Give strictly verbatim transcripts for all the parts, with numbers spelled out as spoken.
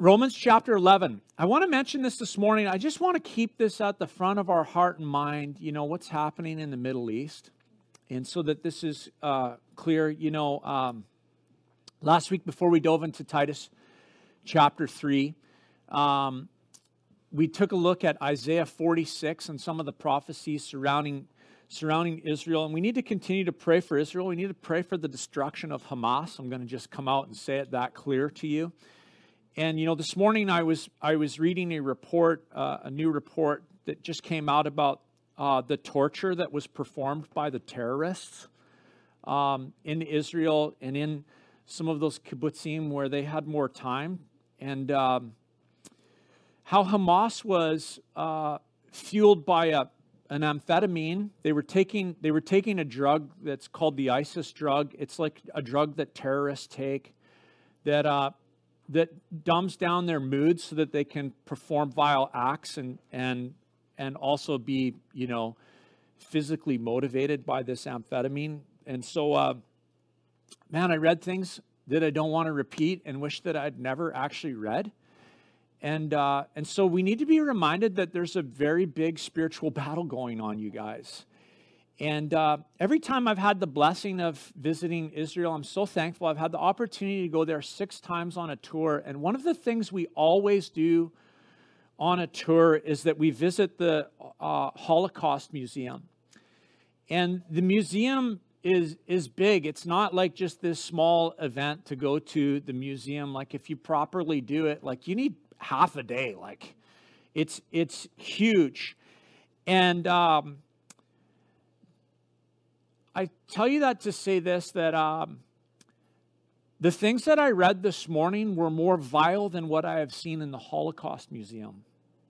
Romans chapter eleven. I want to mention this this morning. I just want to keep this at the front of our heart and mind, you know, what's happening in the Middle East. And so that this is uh, clear, you know, um, last week before we dove into Titus chapter three, um, we took a look at Isaiah forty-six and some of the prophecies surrounding surrounding Israel. And we need to continue to pray for Israel. We need to pray for the destruction of Hamas. I'm going to just come out and say it that clear to you. And, you know, this morning I was I was reading a report, uh, a new report that just came out about uh, the torture that was performed by the terrorists um, in Israel and in some of those kibbutzim where they had more time. And um, how Hamas was uh, fueled by a, an amphetamine. They were taking they were taking a drug that's called the ISIS drug. It's like a drug that terrorists take that uh, that dumbs down their moods so that they can perform vile acts and and and also be, you know, physically motivated by this amphetamine. And so, uh, man, I read things that I don't want to repeat and wish that I'd never actually read. And uh, and so we need to be reminded that there's a very big spiritual battle going on, you guys. And uh, every time I've had the blessing of visiting Israel, I'm so thankful. I've had the opportunity to go there six times on a tour. And one of the things we always do on a tour is that we visit the uh, Holocaust Museum. And the museum is is big. It's not like just this small event to go to the museum. Like if you properly do it, like you need half a day. Like it's it's huge. And um, I tell you that to say this, that um, the things that I read this morning were more vile than what I have seen in the Holocaust Museum.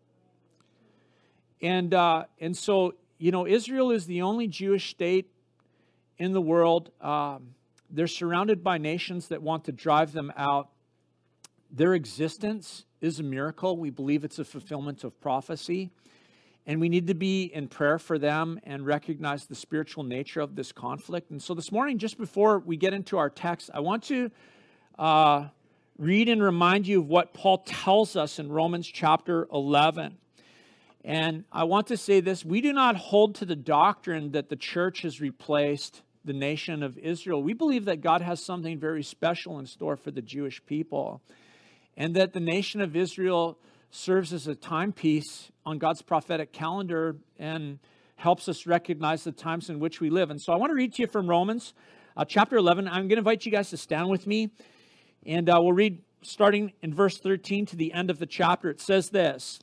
And uh, and so, you know, Israel is the only Jewish state in the world. Um, they're surrounded by nations that want to drive them out. Their existence is a miracle. We believe it's a fulfillment of prophecy. And we need to be in prayer for them and recognize the spiritual nature of this conflict. And so this morning, just before we get into our text, I want to uh, read and remind you of what Paul tells us in Romans chapter eleven. And I want to say this: we do not hold to the doctrine that the church has replaced the nation of Israel. We believe that God has something very special in store for the Jewish people, and that the nation of Israel serves as a timepiece on God's prophetic calendar and helps us recognize the times in which we live. And so I want to read to you from Romans uh, chapter eleven. I'm going to invite you guys to stand with me, and uh, we'll read starting in verse thirteen to the end of the chapter. It says this,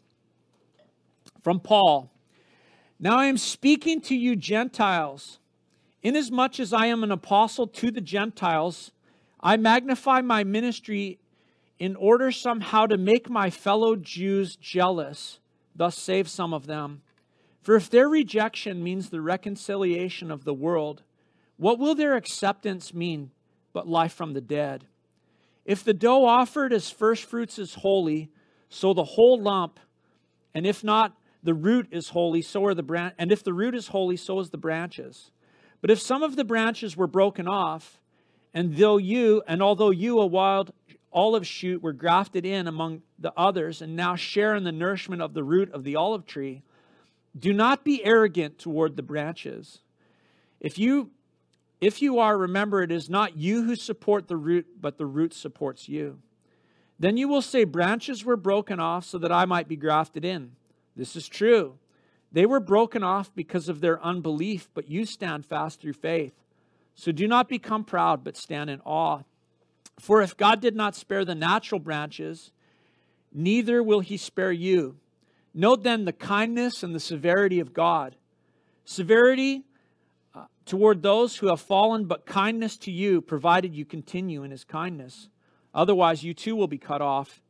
from Paul: "Now I am speaking to you Gentiles. Inasmuch as I am an apostle to the Gentiles, I magnify my ministry in order somehow to make my fellow Jews jealous, thus save some of them. For if their rejection means the reconciliation of the world, what will their acceptance mean but life from the dead? If the dough offered as first fruits is holy, so the whole lump, and if not, the root is holy, so are the branch, and if the root is holy, so is the branches. But if some of the branches were broken off, and though you, and although you, a wild olive shoot, were grafted in among the others, and now share in the nourishment of the root of the olive tree, do not be arrogant toward the branches. If you, if you are, remember it is not you who support the root, but the root supports you. Then you will say, branches were broken off so that I might be grafted in. This is true. They were broken off because of their unbelief, but you stand fast through faith. So do not become proud, but stand in awe. For if God did not spare the natural branches, neither will he spare you. Note then the kindness and the severity of God. Severity uh, toward those who have fallen, but kindness to you, provided you continue in his kindness. Otherwise, you too will be cut off.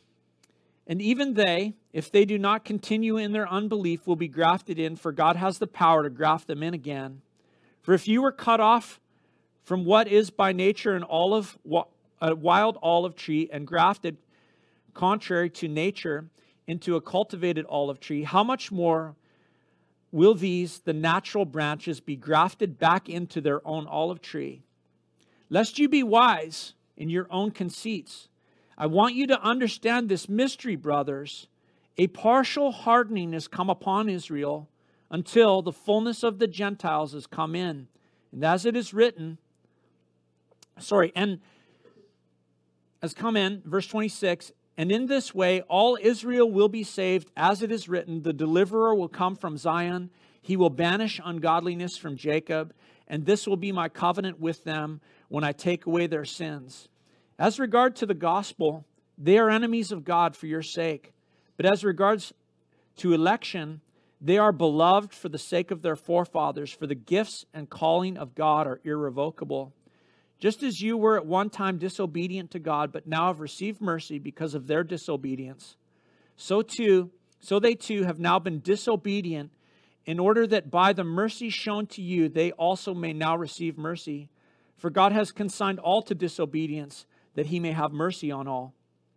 And even they, if they do not continue in their unbelief, will be grafted in, for God has the power to graft them in again. For if you were cut off from what is by nature an olive, a wild olive tree, and grafted, contrary to nature, into a cultivated olive tree, how much more will these, the natural branches, be grafted back into their own olive tree? Lest you be wise in your own conceits, I want you to understand this mystery, brothers. A partial hardening has come upon Israel until the fullness of the Gentiles has come in. And as it is written, sorry, and has come in, verse twenty-six, and in this way all Israel will be saved, as it is written, the deliverer will come from Zion. He will banish ungodliness from Jacob, and this will be my covenant with them when I take away their sins. As regard to the gospel, they are enemies of God for your sake. But as regards to election, they are beloved for the sake of their forefathers, for the gifts and calling of God are irrevocable. Just as you were at one time disobedient to God, but now have received mercy because of their disobedience, so too, so they too have now been disobedient, in order that by the mercy shown to you, they also may now receive mercy. For God has consigned all to disobedience, that he may have mercy on all.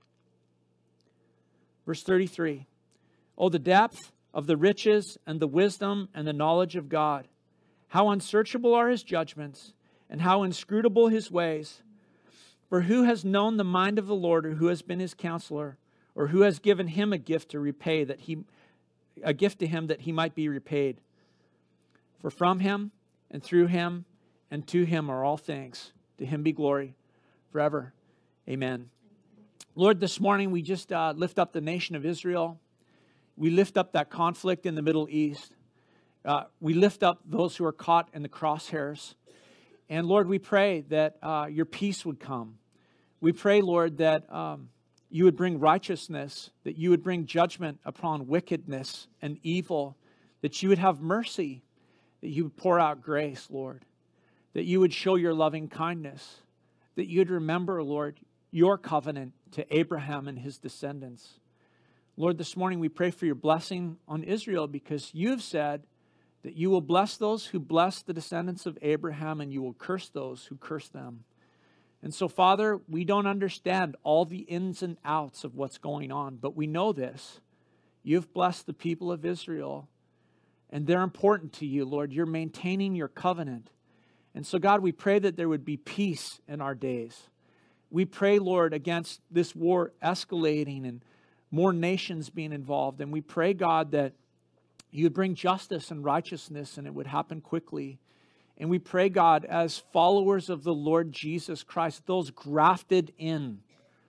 Verse thirty-three, oh, the depth of the riches and the wisdom and the knowledge of God. How unsearchable are his judgments, and how inscrutable his ways. For who has known the mind of the Lord, or who has been his counselor, or who has given him a gift to repay that he, a gift to him that he might be repaid? For from him and through him and to him are all things. To him be glory forever. Amen. Lord, this morning we just uh, lift up the nation of Israel. We lift up that conflict in the Middle East. Uh, we lift up those who are caught in the crosshairs. And Lord, we pray that uh, your peace would come. We pray, Lord, that um, you would bring righteousness, that you would bring judgment upon wickedness and evil, that you would have mercy, that you would pour out grace, Lord, that you would show your loving kindness, that you would remember, Lord, your covenant to Abraham and his descendants. Lord, this morning we pray for your blessing on Israel, because you have said that you will bless those who bless the descendants of Abraham, and you will curse those who curse them. And so, Father, we don't understand all the ins and outs of what's going on, but we know this. You've blessed the people of Israel, and they're important to you, Lord. You're maintaining your covenant. And so, God, we pray that there would be peace in our days. We pray, Lord, against this war escalating and more nations being involved. And we pray, God, that you would bring justice and righteousness, and it would happen quickly. And we pray, God, as followers of the Lord Jesus Christ, those grafted in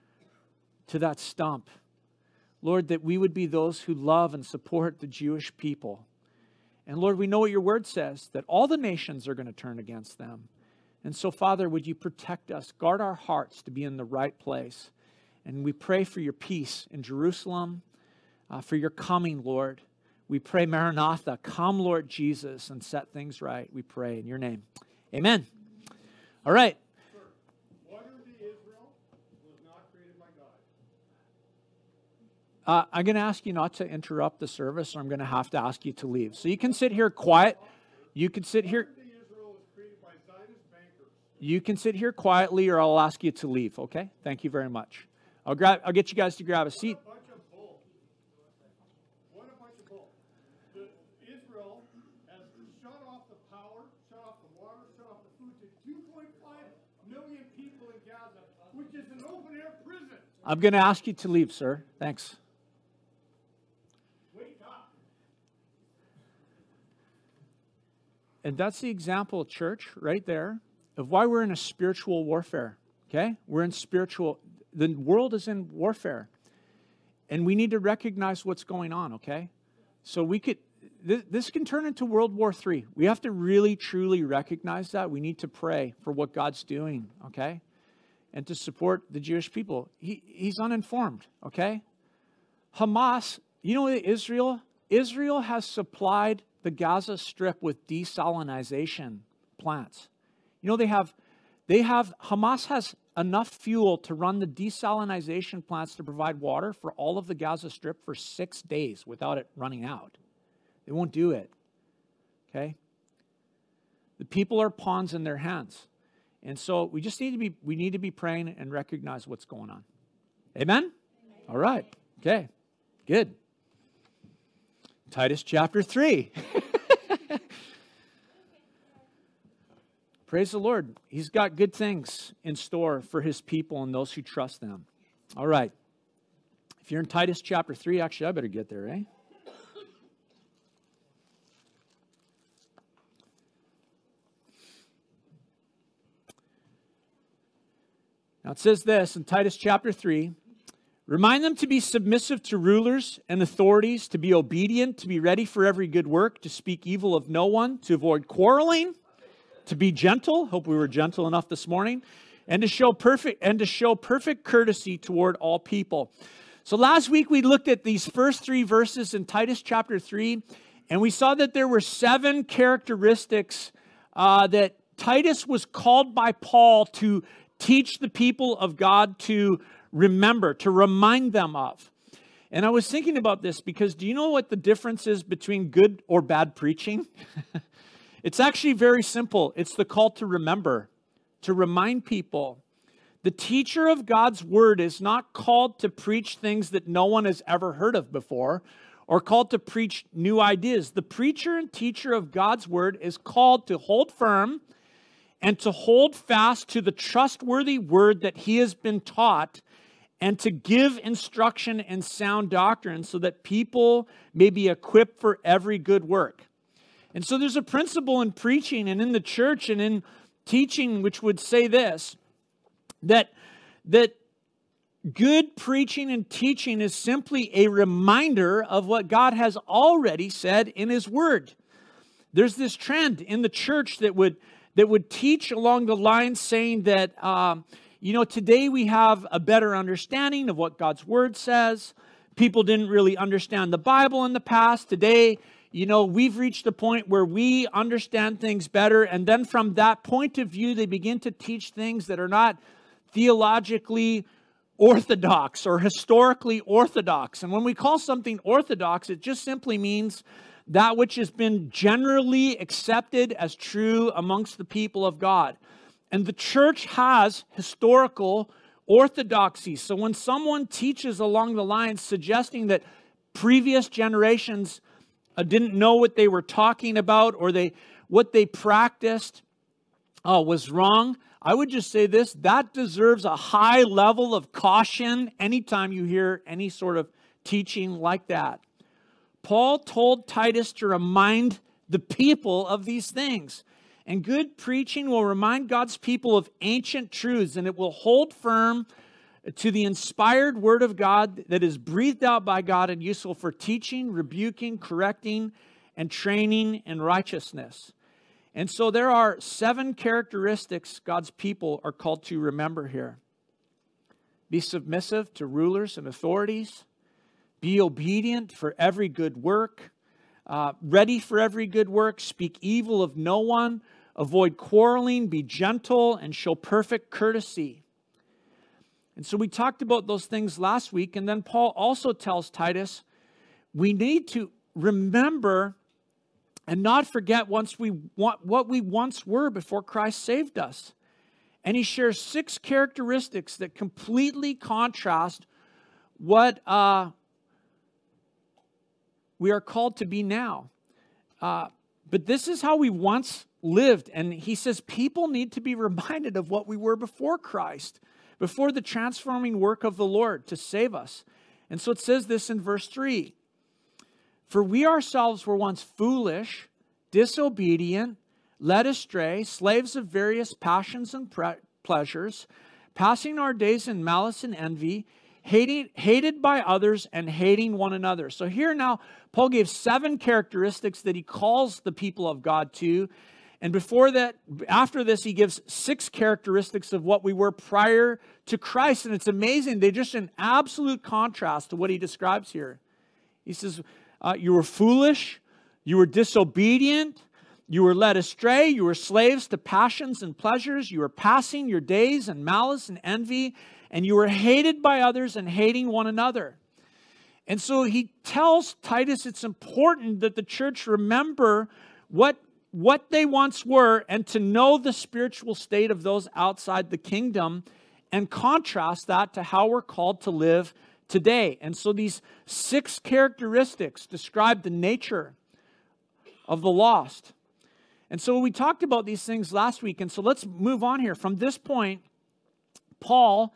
to that stump, Lord, that we would be those who love and support the Jewish people. And Lord, we know what your word says, that all the nations are going to turn against them. And so, Father, would you protect us, guard our hearts to be in the right place. And we pray for your peace in Jerusalem, uh, for your coming, Lord. We pray, Maranatha, come, Lord Jesus, and set things right. We pray in your name. Amen. All right. Sir, modern-day Israel was not created by God. Uh, I'm going to ask you not to interrupt the service, or I'm going to have to ask you to leave. So you can sit here quiet. You can sit here. Modern-day Israel was created by Zionist bankers. You can sit here quietly, or I'll ask you to leave. Okay? Thank you very much. I'll grab. I'll get you guys to grab a seat. What a bunch of bull. What a bunch of bull. The, Israel has shut off the power, shut off the water, shut off the food to two point five million people in Gaza, which is an open-air prison. I'm going to ask you to leave, sir. Thanks. Wake up. And that's the example, church, right there, of why we're in a spiritual warfare. Okay? We're in spiritual. The world is in warfare. And we need to recognize what's going on, okay? So we could, this, this can turn into World War Three. We have to really, truly recognize that. We need to pray for what God's doing, okay? And to support the Jewish people. He, he's uninformed, okay? Hamas, you know Israel? Israel has supplied the Gaza Strip with desalinization plants. You know, they have, they have, Hamas has enough fuel to run the desalinization plants to provide water for all of the Gaza Strip for six days without it running out. They won't do it. Okay? The people are pawns in their hands. And so we just need to be, we need to be praying and recognize what's going on. Amen? Amen. All right. Okay. Good. Titus chapter three. Praise the Lord. He's got good things in store for his people and those who trust them. All right. If you're in Titus chapter three, actually, I better get there, eh? Now it says this in Titus chapter three, remind them to be submissive to rulers and authorities, to be obedient, to be ready for every good work, to speak evil of no one, to avoid quarreling, to be gentle. Hope we were gentle enough this morning, and to show perfect and to show perfect courtesy toward all people. So last week we looked at these first three verses in Titus chapter three, and we saw that there were seven characteristics uh, that Titus was called by Paul to teach the people of God to remember, to remind them of. And I was thinking about this because do you know what the difference is between good or bad preaching? It's actually very simple. It's the call to remember, to remind people. The teacher of God's word is not called to preach things that no one has ever heard of before or called to preach new ideas. The preacher and teacher of God's word is called to hold firm and to hold fast to the trustworthy word that he has been taught, and to give instruction and sound doctrine so that people may be equipped for every good work. And so there's a principle in preaching and in the church and in teaching which would say this, that, that good preaching and teaching is simply a reminder of what God has already said in his word. There's this trend in the church that would that would teach along the lines saying that, um, you know, today we have a better understanding of what God's word says. People didn't really understand the Bible in the past. Today, you know, we've reached a point where we understand things better. And then from that point of view, they begin to teach things that are not theologically orthodox or historically orthodox. And when we call something orthodox, it just simply means that which has been generally accepted as true amongst the people of God. And the church has historical orthodoxy. So when someone teaches along the lines suggesting that previous generations uh, didn't know what they were talking about or they what they practiced uh, was wrong, I would just say this, that deserves a high level of caution anytime you hear any sort of teaching like that. Paul told Titus to remind the people of these things. And good preaching will remind God's people of ancient truths, and it will hold firm to the inspired word of God that is breathed out by God and useful for teaching, rebuking, correcting, and training in righteousness. And so there are seven characteristics God's people are called to remember here. Be submissive to rulers and authorities. Be obedient for every good work, uh, ready for every good work, speak evil of no one, avoid quarreling, be gentle, and show perfect courtesy. And so we talked about those things last week, and then Paul also tells Titus, we need to remember and not forget once we want, what we once were before Christ saved us. And he shares six characteristics that completely contrast what uh, we are called to be now. Uh, but this is how we once lived. And he says people need to be reminded of what we were before Christ, before the transforming work of the Lord to save us. And so it says this in verse three. For we ourselves were once foolish, disobedient, led astray, slaves of various passions and pre- pleasures, passing our days in malice and envy, Hating, hated by others and hating one another. So here now, Paul gave seven characteristics that he calls the people of God to. And before that, after this, he gives six characteristics of what we were prior to Christ. And it's amazing. They're just in absolute contrast to what he describes here. He says, uh, you were foolish, you were disobedient, you were led astray, you were slaves to passions and pleasures, you were passing your days in malice and envy, and you were hated by others and hating one another. And so he tells Titus it's important that the church remember what, what they once were and to know the spiritual state of those outside the kingdom and contrast that to how we're called to live today. And so these six characteristics describe the nature of the lost. And so we talked about these things last week. And so let's move on here. From this point, Paul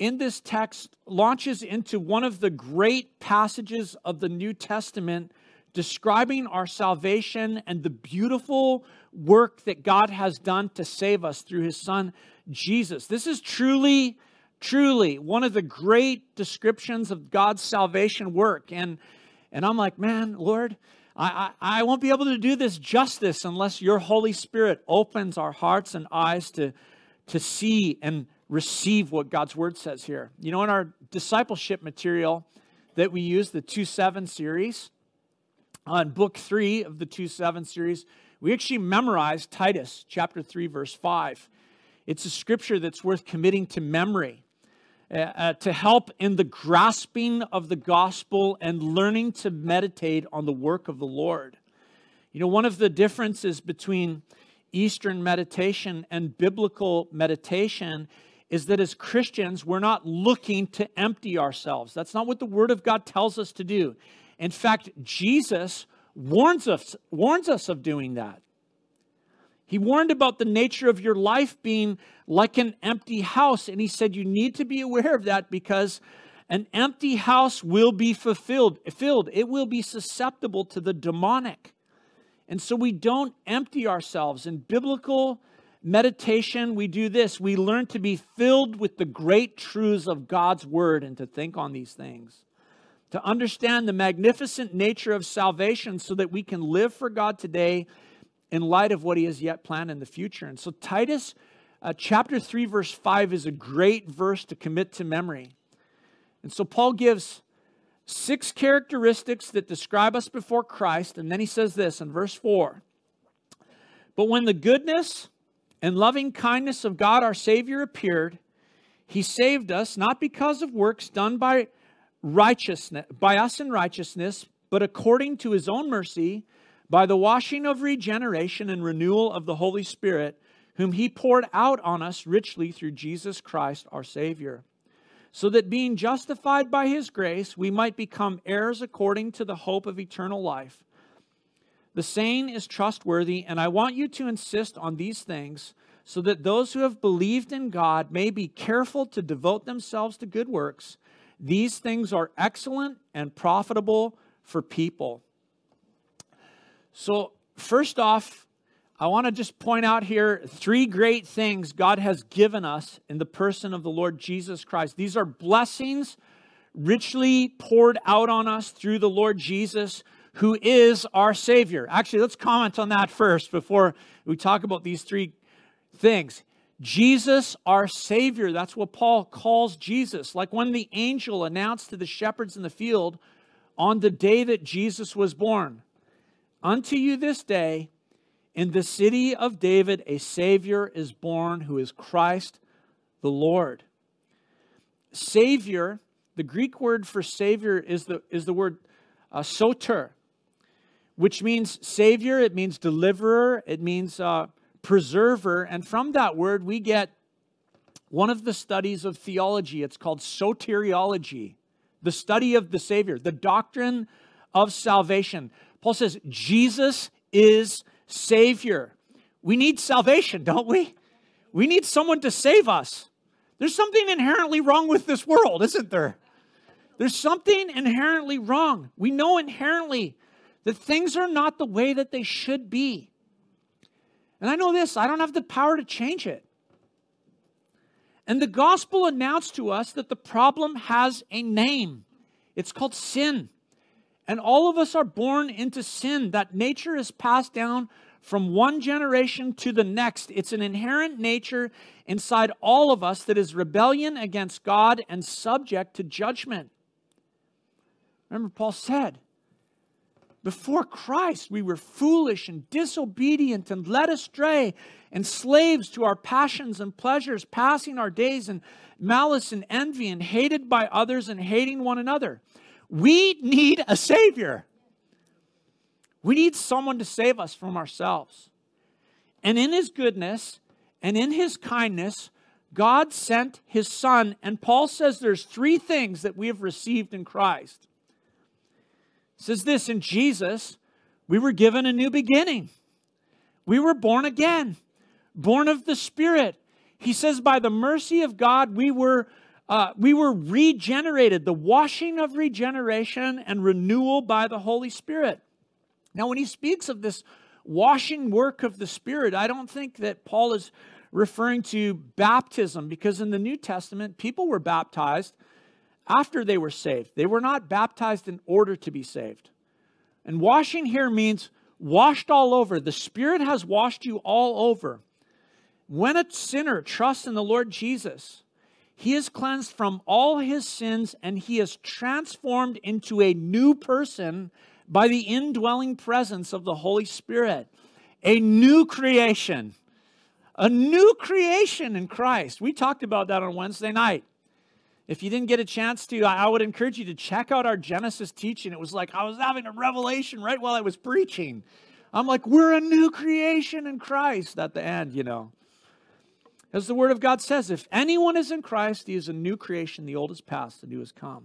in this text launches into one of the great passages of the New Testament describing our salvation and the beautiful work that God has done to save us through his Son, Jesus. This is truly, truly one of the great descriptions of God's salvation work. And, and I'm like, man, Lord, I, I, I won't be able to do this justice unless your Holy Spirit opens our hearts and eyes to, to see and receive what God's word says here. You know, in our discipleship material that we use, the two seven series, on book three of the two seven series, we actually memorized Titus chapter three, verse five. It's a scripture that's worth committing to memory uh, uh, to help in the grasping of the gospel and learning to meditate on the work of the Lord. You know, one of the differences between Eastern meditation and biblical meditation is that as Christians, we're not looking to empty ourselves. That's not what the Word of God tells us to do. In fact, Jesus warns us, warns us of doing that. He warned about the nature of your life being like an empty house. And he said you need to be aware of that because an empty house will be fulfilled, filled. It will be susceptible to the demonic. And so we don't empty ourselves. In biblical meditation, we do this. We learn to be filled with the great truths of God's word and to think on these things. To understand the magnificent nature of salvation so that we can live for God today in light of what he has yet planned in the future. And so Titus uh, chapter three, verse five is a great verse to commit to memory. And so Paul gives six characteristics that describe us before Christ. And then he says this in verse four. But when the goodness and loving kindness of God our Savior appeared, he saved us not because of works done by righteousness, by us in righteousness, but according to his own mercy, by the washing of regeneration and renewal of the Holy Spirit, whom he poured out on us richly through Jesus Christ our Savior, so that being justified by his grace, we might become heirs according to the hope of eternal life. The saying is trustworthy, and I want you to insist on these things, so that those who have believed in God may be careful to devote themselves to good works. These things are excellent and profitable for people. So, first off, I want to just point out here three great things God has given us in the person of the Lord Jesus Christ. These are blessings richly poured out on us through the Lord Jesus, who is our Savior. Actually, let's comment on that first before we talk about these three things. Jesus, our Savior. That's what Paul calls Jesus. Like when the angel announced to the shepherds in the field on the day that Jesus was born, unto you this day in the city of David a Savior is born, who is Christ the Lord. Savior, the Greek word for Savior is the, is the word uh, soter, which means Savior. It means deliverer. It means uh, preserver. And from that word, we get one of the studies of theology. It's called soteriology, the study of the Savior, the doctrine of salvation. Paul says, Jesus is Savior. We need salvation, don't we? We need someone to save us. There's something inherently wrong with this world, isn't there? There's something inherently wrong. We know inherently that things are not the way that they should be. And I know this, I don't have the power to change it. And the gospel announced to us that the problem has a name. It's called sin. And all of us are born into sin. That nature is passed down from one generation to the next. It's an inherent nature inside all of us that is rebellion against God and subject to judgment. Remember, Paul said, before Christ, we were foolish and disobedient and led astray and slaves to our passions and pleasures, passing our days in malice and envy and hated by others and hating one another. We need a Savior. We need someone to save us from ourselves. And in his goodness and in his kindness, God sent his Son. And Paul says there's three things that we have received in Christ. It says this, in Jesus, we were given a new beginning. We were born again, born of the Spirit. He says by the mercy of God, we were Uh, we were regenerated, the washing of regeneration and renewal by the Holy Spirit. Now, when he speaks of this washing work of the Spirit, I don't think that Paul is referring to baptism, because in the New Testament, people were baptized after they were saved. They were not baptized in order to be saved. And washing here means washed all over. The Spirit has washed you all over. When a sinner trusts in the Lord Jesus, he is cleansed from all his sins, and he is transformed into a new person by the indwelling presence of the Holy Spirit. A new creation. A new creation in Christ. We talked about that on Wednesday night. If you didn't get a chance to, I would encourage you to check out our Genesis teaching. It was like I was having a revelation right while I was preaching. I'm like, we're a new creation in Christ at the end, you know. As the Word of God says, if anyone is in Christ, he is a new creation. The old is past, the new has come.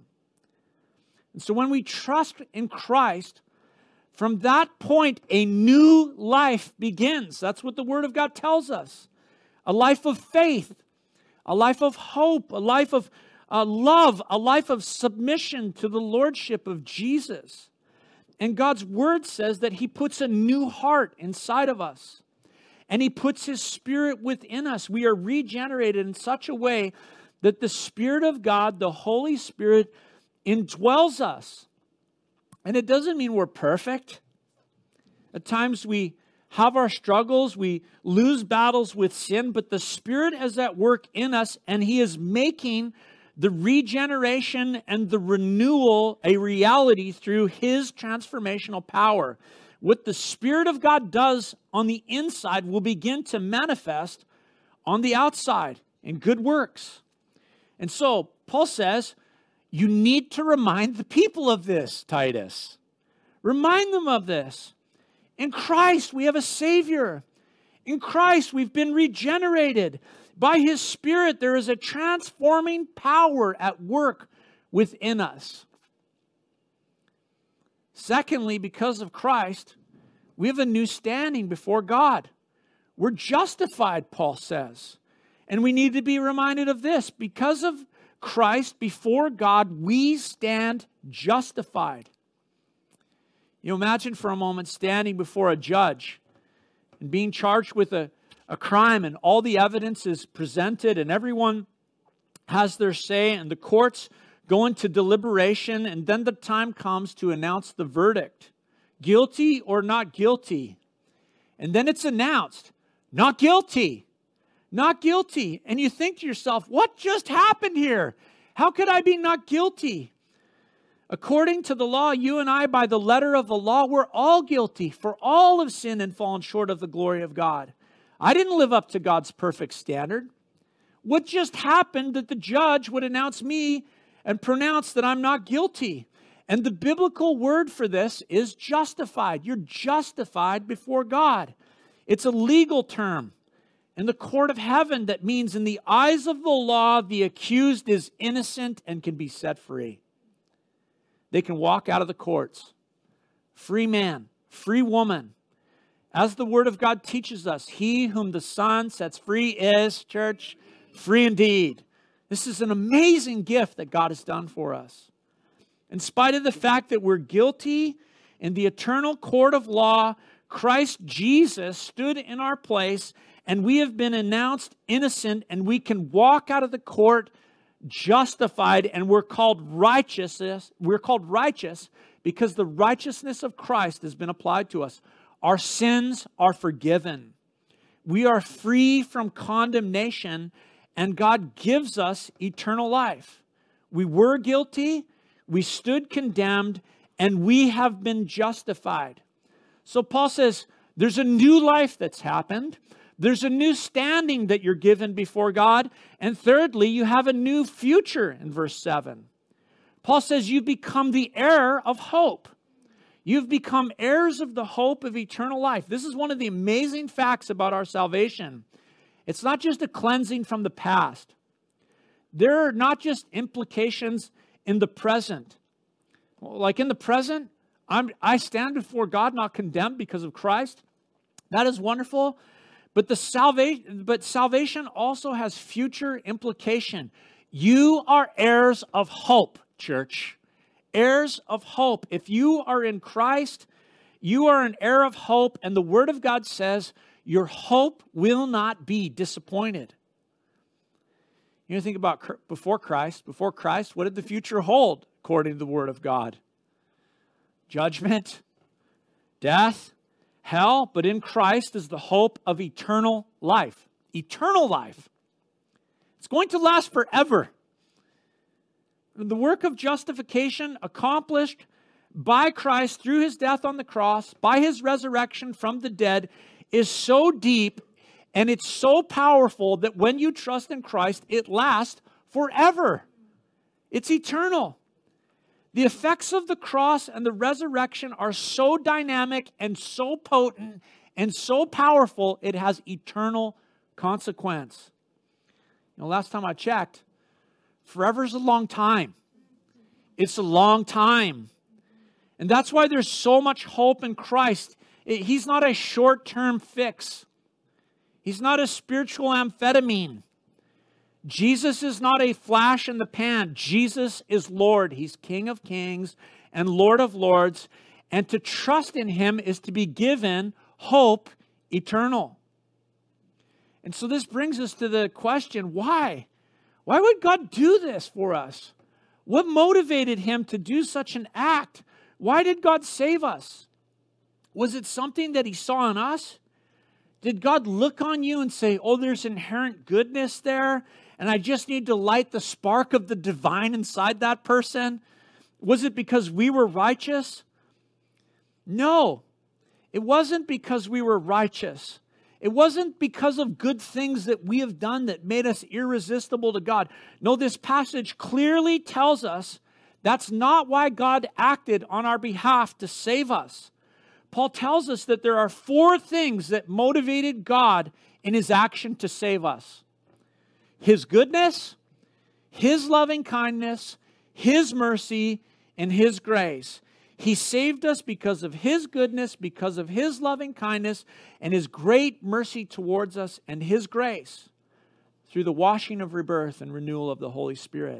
And so when we trust in Christ, from that point, a new life begins. That's what the Word of God tells us. A life of faith, a life of hope, a life of uh, love, a life of submission to the Lordship of Jesus. And God's Word says that He puts a new heart inside of us. And He puts His Spirit within us. We are regenerated in such a way that the Spirit of God, the Holy Spirit, indwells us. And it doesn't mean we're perfect. At times we have our struggles, we lose battles with sin, but the Spirit is at work in us, and He is making the regeneration and the renewal a reality through His transformational power. What the Spirit of God does on the inside will begin to manifest on the outside in good works. And so Paul says, you need to remind the people of this, Titus. Remind them of this. In Christ, we have a Savior. In Christ, we've been regenerated. By His Spirit, there is a transforming power at work within us. Secondly, because of Christ, we have a new standing before God. We're justified, Paul says. And we need to be reminded of this. Because of Christ, before God, we stand justified. You imagine for a moment standing before a judge and being charged with a, a crime, and all the evidence is presented and everyone has their say, and the courts go into deliberation, and then the time comes to announce the verdict. Guilty or not guilty. And then it's announced, not guilty. Not guilty. And you think to yourself, what just happened here? How could I be not guilty? According to the law, you and I, by the letter of the law, we're all guilty, for all have sinned and fallen short of the glory of God. I didn't live up to God's perfect standard. What just happened that the judge would announce me and pronounce that I'm not guilty? And the biblical word for this is justified. You're justified before God. It's a legal term in the court of heaven that means in the eyes of the law, the accused is innocent and can be set free. They can walk out of the courts. Free man, free woman. As the Word of God teaches us, he whom the Son sets free is, church, free indeed. This is an amazing gift that God has done for us. In spite of the fact that we're guilty in the eternal court of law, Christ Jesus stood in our place, and we have been announced innocent, and we can walk out of the court justified, and we're called righteousness. We're called righteous because the righteousness of Christ has been applied to us. Our sins are forgiven. We are free from condemnation, and God gives us eternal life. We were guilty, we stood condemned, and we have been justified. So Paul says, there's a new life that's happened. There's a new standing that you're given before God. And thirdly, you have a new future in verse seven. Paul says you've become the heir of hope. You've become heirs of the hope of eternal life. This is one of the amazing facts about our salvation. It's not just a cleansing from the past. There are not just implications in the present. Like in the present, I'm, I stand before God not condemned because of Christ. That is wonderful. But the salvation, but salvation also has future implication. You are heirs of hope, church. Heirs of hope. If you are in Christ, you are an heir of hope, and the Word of God says your hope will not be disappointed. You know, think about before Christ. Before Christ, what did the future hold according to the Word of God? Judgment, death, hell, but in Christ is the hope of eternal life. Eternal life. It's going to last forever. The work of justification accomplished by Christ through his death on the cross, by his resurrection from the dead, is so deep and it's so powerful that when you trust in Christ, it lasts forever. It's eternal. The effects of the cross and the resurrection are so dynamic and so potent and so powerful, it has eternal consequence. You know, last time I checked, forever is a long time. It's a long time. And that's why there's so much hope in Christ. He's not a short-term fix. He's not a spiritual amphetamine. Jesus is not a flash in the pan. Jesus is Lord. He's King of kings and Lord of lords. And to trust in him is to be given hope eternal. And so this brings us to the question, why? Why would God do this for us? What motivated him to do such an act? Why did God save us? Was it something that he saw in us? Did God look on you and say, oh, there's inherent goodness there, and I just need to light the spark of the divine inside that person? Was it because we were righteous? No, it wasn't because we were righteous. It wasn't because of good things that we have done that made us irresistible to God. No, this passage clearly tells us that's not why God acted on our behalf to save us. Paul tells us that there are four things that motivated God in his action to save us. His goodness, his loving kindness, his mercy, and his grace. He saved us because of his goodness, because of his loving kindness, and his great mercy towards us, and his grace through the washing of rebirth and renewal of the Holy Spirit.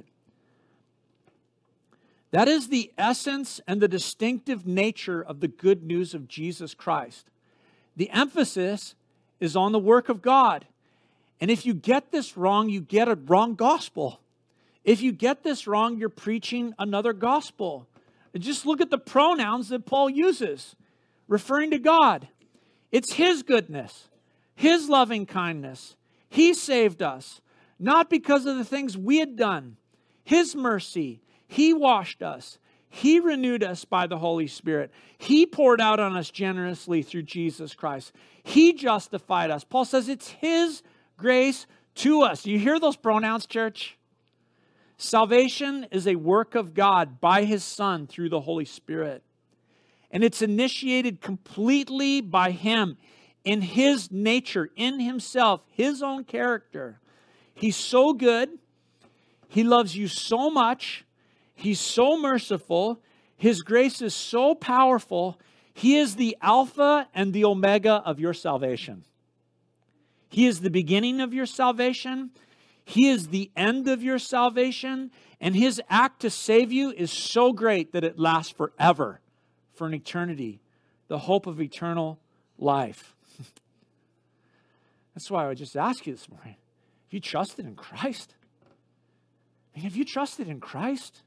That is the essence and the distinctive nature of the good news of Jesus Christ. The emphasis is on the work of God. And if you get this wrong, you get a wrong gospel. If you get this wrong, you're preaching another gospel. And just look at the pronouns that Paul uses, referring to God. It's his goodness, his loving kindness. He saved us, not because of the things we had done. His mercy. He washed us. He renewed us by the Holy Spirit. He poured out on us generously through Jesus Christ. He justified us. Paul says it's his grace to us. You hear those pronouns, church? Salvation is a work of God by his Son through the Holy Spirit. And it's initiated completely by him in his nature, in himself, his own character. He's so good. He loves you so much. He's so merciful. His grace is so powerful. He is the Alpha and the Omega of your salvation. He is the beginning of your salvation. He is the end of your salvation. And his act to save you is so great that it lasts forever, for an eternity, the hope of eternal life. That's why I would just ask you this morning, have you trusted in Christ? I mean, have you trusted in Christ?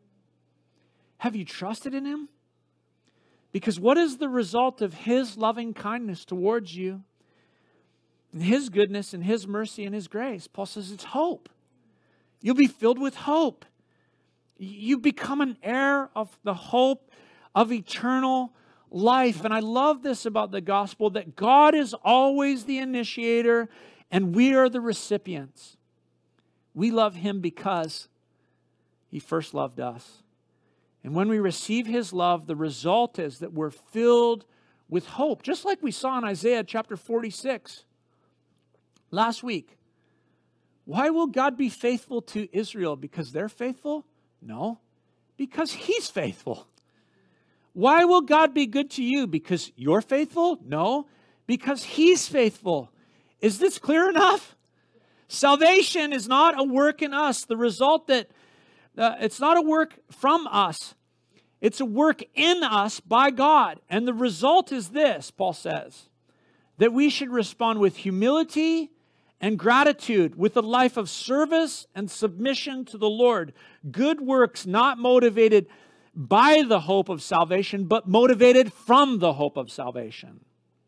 Have you trusted in him? Because what is the result of his loving kindness towards you? And his goodness and his mercy and his grace. Paul says it's hope. You'll be filled with hope. You become an heir of the hope of eternal life. And I love this about the gospel, that God is always the initiator and we are the recipients. We love him because he first loved us. And when we receive his love, the result is that we're filled with hope. Just like we saw in Isaiah chapter forty-six last week. Why will God be faithful to Israel? Because they're faithful? No, because he's faithful. Why will God be good to you? Because you're faithful? No, because he's faithful. Is this clear enough? Salvation is not a work in us. The result that, uh, it's not a work from us. It's a work in us by God. And the result is this, Paul says, that we should respond with humility and gratitude, with a life of service and submission to the Lord. Good works not motivated by the hope of salvation, but motivated from the hope of salvation.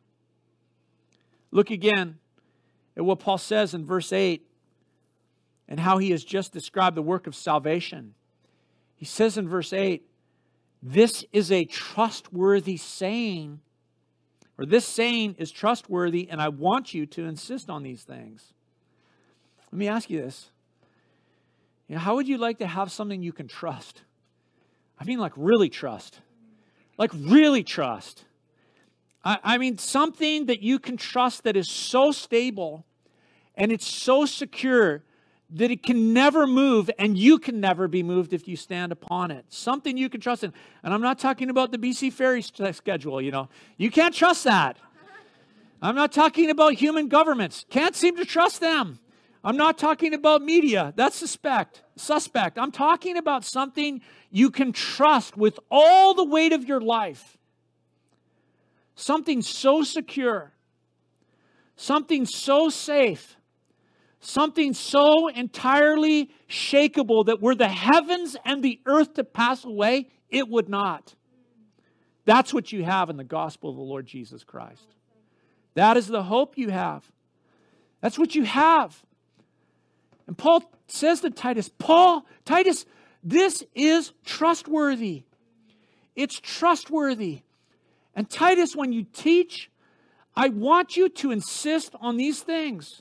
Look again at what Paul says in verse eight and how he has just described the work of salvation. He says in verse eight, this is a trustworthy saying, or this saying is trustworthy, and I want you to insist on these things. Let me ask you this. You know, how would you like to have something you can trust? I mean, like really trust. Like really trust. I, I mean, something that you can trust that is so stable and it's so secure that it can never move and you can never be moved if you stand upon it. Something you can trust in. And I'm not talking about the B C Ferry schedule, you know. You can't trust that. I'm not talking about human governments. Can't seem to trust them. I'm not talking about media. That's suspect. Suspect. I'm talking about something you can trust with all the weight of your life. Something so secure. Something so safe. Something so entirely shakable that were the heavens and the earth to pass away, it would not. That's what you have in the gospel of the Lord Jesus Christ. That is the hope you have. That's what you have. And Paul says to Titus, Paul, Titus, this is trustworthy. It's trustworthy. And Titus, when you teach, I want you to insist on these things.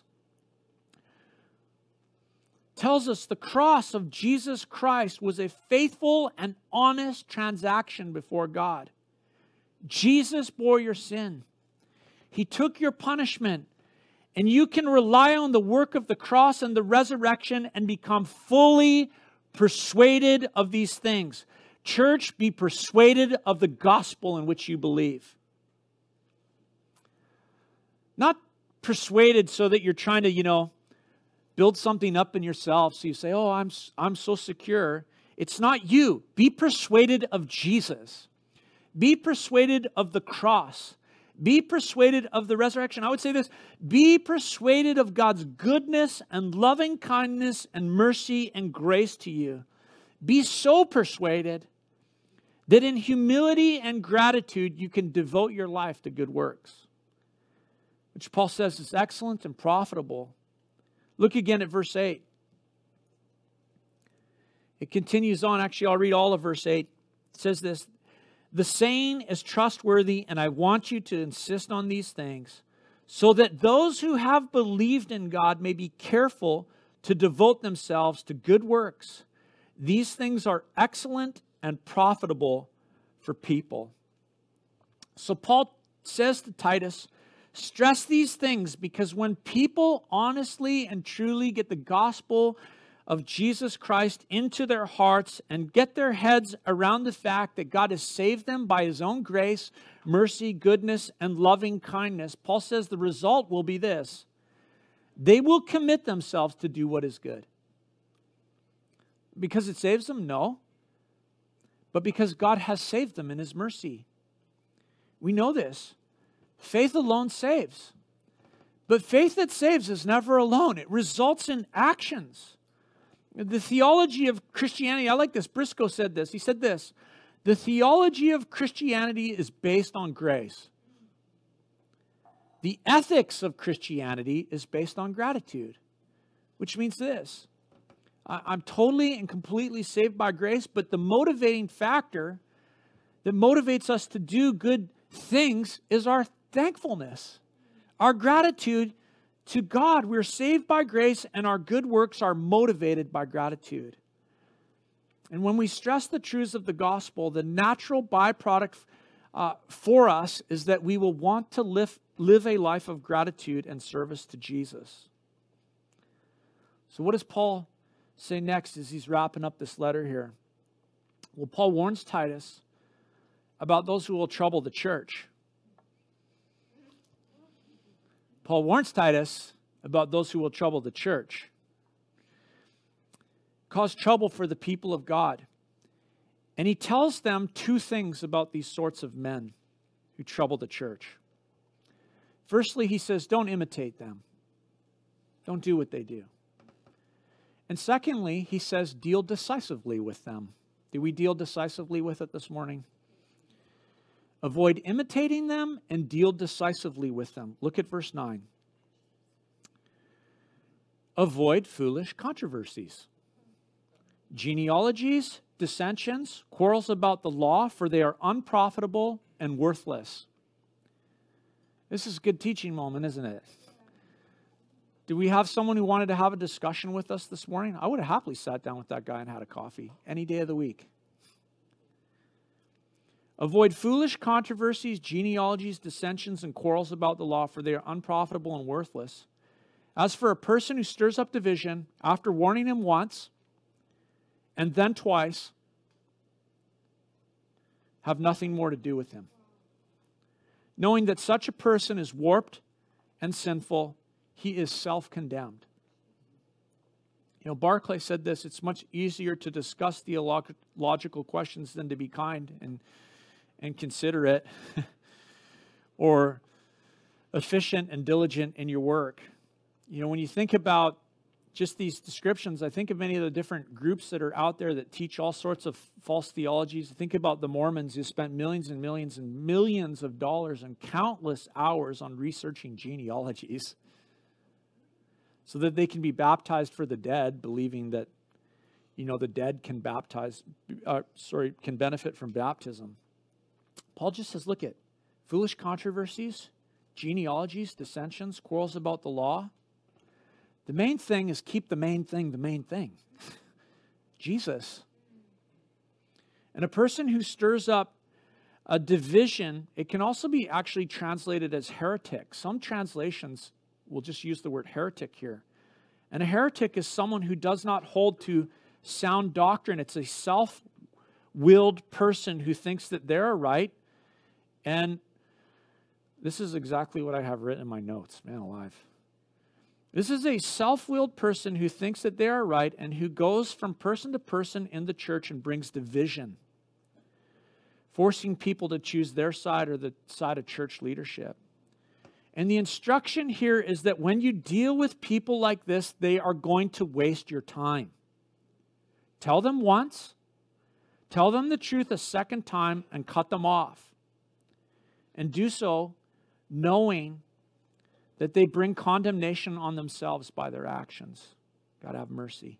Tells us the cross of Jesus Christ was a faithful and honest transaction before God. Jesus bore your sin. He took your punishment. And you can rely on the work of the cross and the resurrection and become fully persuaded of these things. Church, be persuaded of the gospel in which you believe. Not persuaded so that you're trying to, you know, build something up in yourself. So you say, oh, I'm, I'm so secure. It's not you. Be persuaded of Jesus. Be persuaded of the cross. Be persuaded of the resurrection. I would say this, be persuaded of God's goodness and loving kindness and mercy and grace to you. Be so persuaded that in humility and gratitude you can devote your life to good works, which Paul says is excellent and profitable. Look again at verse eight. It continues on. Actually, I'll read all of verse eight. It says this, the saying is trustworthy, and I want you to insist on these things, so that those who have believed in God may be careful to devote themselves to good works. These things are excellent and profitable for people. So Paul says to Titus, stress these things, because when people honestly and truly get the gospel of Jesus Christ into their hearts and get their heads around the fact that God has saved them by His own grace, mercy, goodness, and loving kindness, Paul says the result will be this. They will commit themselves to do what is good. Because it saves them? No. But because God has saved them in His mercy. We know this. Faith alone saves. But faith that saves is never alone. It results in actions. The theology of Christianity, I like this. Briscoe said this. He said this. The theology of Christianity is based on grace. The ethics of Christianity is based on gratitude, which means this. I'm totally and completely saved by grace, but the motivating factor that motivates us to do good things is our thankfulness, our gratitude to God. We're saved by grace, and our good works are motivated by gratitude. And when we stress the truths of the gospel, the natural byproduct uh, for us is that we will want to live, live a life of gratitude and service to Jesus. So what does Paul say next as he's wrapping up this letter here? Well, Paul warns Titus about those who will trouble the church. Paul warns Titus about those who will trouble the church. Cause trouble for the people of God. And he tells them two things about these sorts of men who trouble the church. Firstly, he says, don't imitate them. Don't do what they do. And secondly, he says, deal decisively with them. Did we deal decisively with it this morning? Avoid imitating them and deal decisively with them. Look at verse nine. Avoid foolish controversies, genealogies, dissensions, quarrels about the law, for they are unprofitable and worthless. This is a good teaching moment, isn't it? Do we have someone who wanted to have a discussion with us this morning? I would have happily sat down with that guy and had a coffee any day of the week. Avoid foolish controversies, genealogies, dissensions, and quarrels about the law, for they are unprofitable and worthless. As for a person who stirs up division, after warning him once and then twice, have nothing more to do with him. Knowing that such a person is warped and sinful, he is self-condemned. You know, Barclay said this, it's much easier to discuss theological questions than to be kind and, and considerate or efficient and diligent in your work. You know, when you think about just these descriptions, I think of many of the different groups that are out there that teach all sorts of false theologies. Think about the Mormons who spent millions and millions and millions of dollars and countless hours on researching genealogies so that they can be baptized for the dead, believing that, you know, the dead can baptize, uh, sorry, can benefit from baptism. Paul just says, look at foolish controversies, genealogies, dissensions, quarrels about the law. The main thing is keep the main thing the main thing. Jesus. And a person who stirs up a division, it can also be actually translated as heretic. Some translations will just use the word heretic here. And a heretic is someone who does not hold to sound doctrine. It's a self-willed person who thinks that they're right. And this is exactly what I have written in my notes. Man alive. This is a self-willed person who thinks that they are right and who goes from person to person in the church and brings division, forcing people to choose their side or the side of church leadership. And the instruction here is that when you deal with people like this, they are going to waste your time. Tell them once, tell them the truth a second time, and cut them off. And do so knowing that they bring condemnation on themselves by their actions. God have mercy.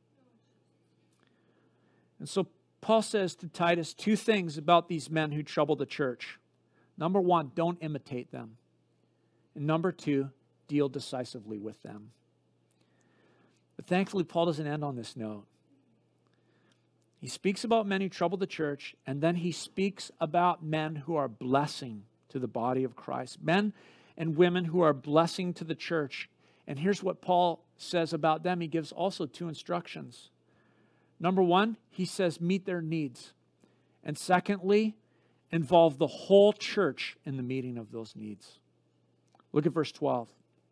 And so Paul says to Titus two things about these men who trouble the church. Number one, don't imitate them. And number two, deal decisively with them. But thankfully, Paul doesn't end on this note. He speaks about men who trouble the church, and then he speaks about men who are blessing to the body of Christ. Men and women who are blessing to the church. And here's what Paul says about them. He gives also two instructions. Number one, he says meet their needs. And secondly, involve the whole church in the meeting of those needs. Look at verse twelve.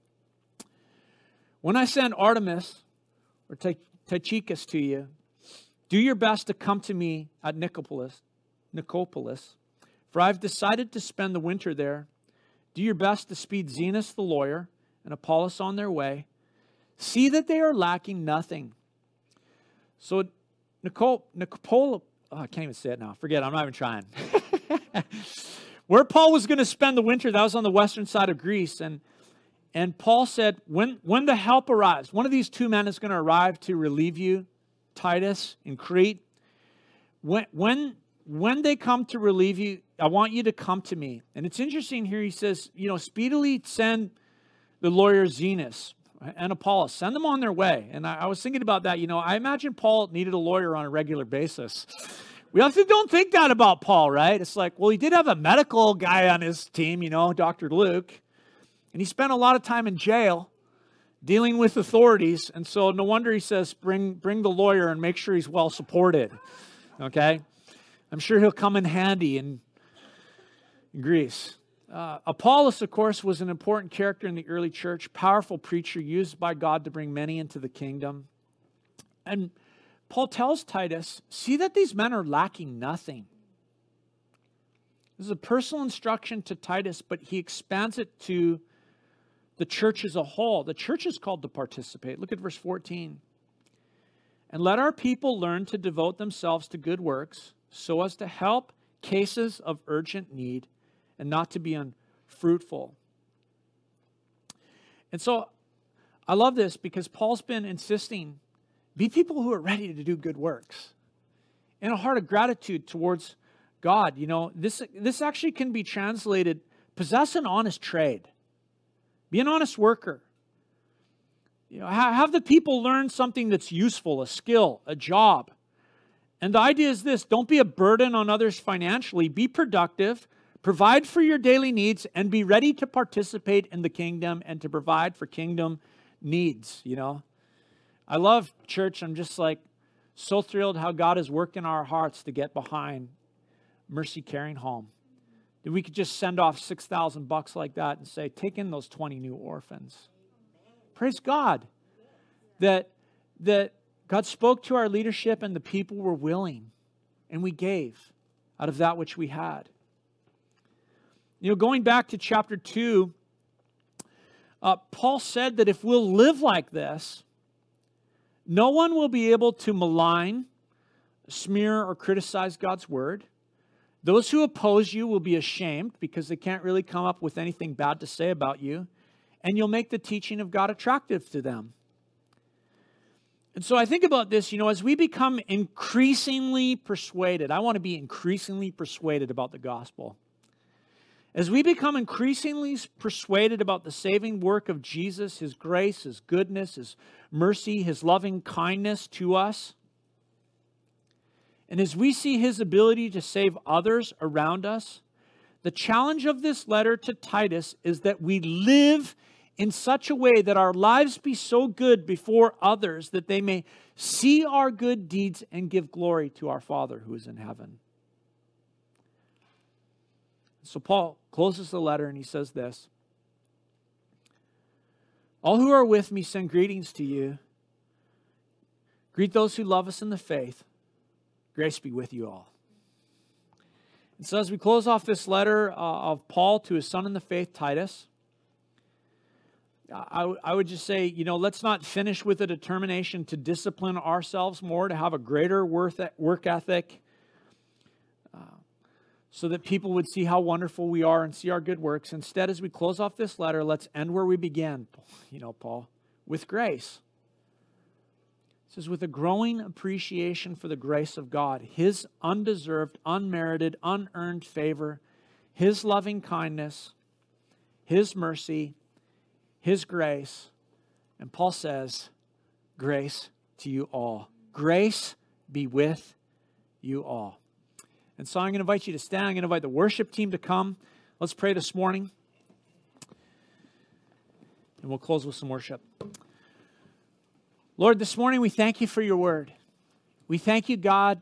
When I send Artemis or Tychicus to you, do your best to come to me at Nicopolis, Nicopolis, for I've decided to spend the winter there. Do your best to speed Zenas the lawyer and Apollos on their way. See that they are lacking nothing. So Nicole, Nicole, oh, I can't even say it now. Forget it. I'm not even trying. Where Paul was going to spend the winter, that was on the western side of Greece. And, and Paul said, when, when the help arrives, one of these two men is going to arrive to relieve you, Titus in Crete. When, when, when they come to relieve you, I want you to come to me. And it's interesting here, he says, you know, speedily send the lawyer Zenas and Apollos. Send them on their way. And I, I was thinking about that. You know, I imagine Paul needed a lawyer on a regular basis. We often don't think that about Paul, right? It's like, well, he did have a medical guy on his team, you know, Doctor Luke. And he spent a lot of time in jail dealing with authorities. And so no wonder he says, bring, bring the lawyer and make sure he's well supported. Okay? I'm sure he'll come in handy in Greece. Uh, Apollos, of course, was an important character in the early church, powerful preacher used by God to bring many into the kingdom. And Paul tells Titus, see that these men are lacking nothing. This is a personal instruction to Titus, but he expands it to the church as a whole. The church is called to participate. Look at verse fourteen. And let our people learn to devote themselves to good works so as to help cases of urgent need and not to be unfruitful. And so I love this because Paul's been insisting, be people who are ready to do good works in a heart of gratitude towards God. You know, this, this actually can be translated, possess an honest trade. Be an honest worker. You know, have the people learn something that's useful, a skill, a job. And the idea is this, don't be a burden on others financially. Be productive, provide for your daily needs, and be ready to participate in the kingdom and to provide for kingdom needs, you know. I love church. I'm just like so thrilled how God has worked in our hearts to get behind Mercy Caring Home. That we could just send off six thousand bucks like that and say, take in those twenty new orphans. Praise God that, that God spoke to our leadership and the people were willing and we gave out of that which we had. You know, going back to chapter two, uh, Paul said that if we'll live like this, no one will be able to malign, smear, or criticize God's word. Those who oppose you will be ashamed because they can't really come up with anything bad to say about you. And you'll make the teaching of God attractive to them. And so I think about this, you know, as we become increasingly persuaded, I want to be increasingly persuaded about the gospel. As we become increasingly persuaded about the saving work of Jesus, His grace, His goodness, His mercy, His loving kindness to us, and as we see His ability to save others around us, the challenge of this letter to Titus is that we live in such a way that our lives be so good before others that they may see our good deeds and give glory to our Father who is in heaven. So Paul closes the letter and he says this, all who are with me send greetings to you. Greet those who love us in the faith. Grace be with you all. And so as we close off this letter uh, of Paul to his son in the faith, Titus, I, I would just say, you know, let's not finish with a determination to discipline ourselves more, to have a greater work ethic, uh, so that people would see how wonderful we are and see our good works. Instead, as we close off this letter, let's end where we began, you know, Paul, with grace. It says, with a growing appreciation for the grace of God, His undeserved, unmerited, unearned favor, His loving kindness, His mercy, His grace. And Paul says, grace to you all. Grace be with you all. And so I'm going to invite you to stand. I'm going to invite the worship team to come. Let's pray this morning. And we'll close with some worship. Lord, this morning we thank you for your word. We thank you, God,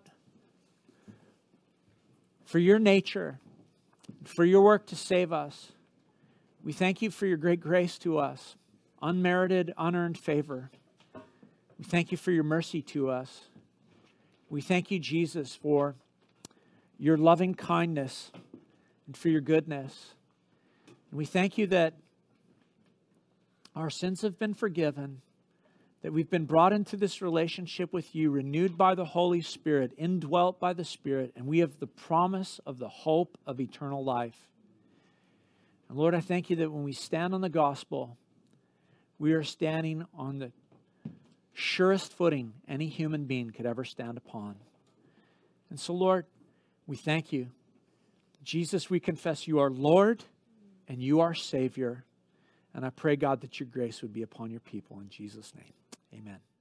for your nature, for your work to save us. We thank you for your great grace to us, unmerited, unearned favor. We thank you for your mercy to us. We thank you, Jesus, for your loving kindness and for your goodness. And we thank you that our sins have been forgiven, that we've been brought into this relationship with you, renewed by the Holy Spirit, indwelt by the Spirit, and we have the promise of the hope of eternal life. And Lord, I thank you that when we stand on the gospel, we are standing on the surest footing any human being could ever stand upon. And so, Lord, we thank you. Jesus, we confess you are Lord and you are Savior. And I pray, God, that your grace would be upon your people in Jesus' name. Amen.